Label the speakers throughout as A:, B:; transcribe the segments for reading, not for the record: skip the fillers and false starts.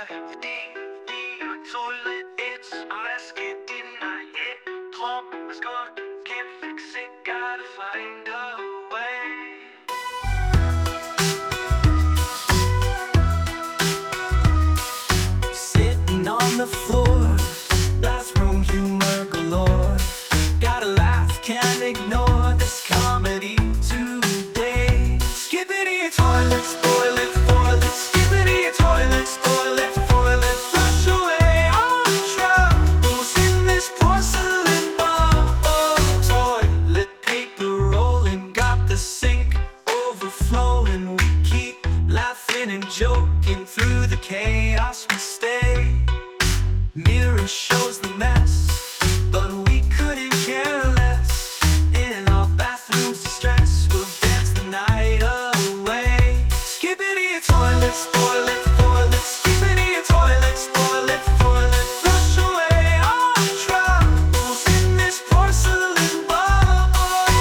A: Toilet, it's a mess, can't deny it. Plumber's gone, can't fix it, gotta find a way. Sitting on the floor, bathroom humor galore. Gotta laugh, can't ignore this comedy today. Skippity toilets, toilet, toilet, skippity toilets, toilet, toilet. Flush away all the troubles in this porcelain bowl. Toilet paper rolling, got the sink overflowing. We keep laughing and joking through the chaos we stay. Mirror shows the mess, but we couldn't care less. In our bathrooms distress, we'll dance the night away. Skippity toilets, toilet, toilet, skippity toilets, toilet, toilet. Flush away all the troubles in this porcelain bowl.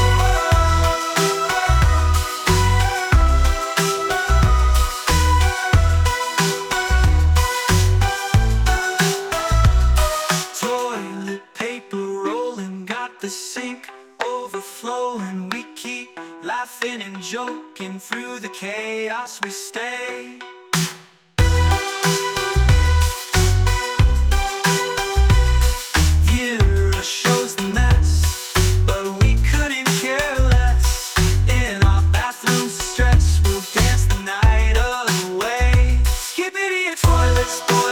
A: Toilet paper rolling, got the sink overflowing. We keep laughing and joking through the chaos we stay. Mirror shows the mess, but we couldn't care less. In our bathrooms distress, we'll dance the night away. Skippity toilets,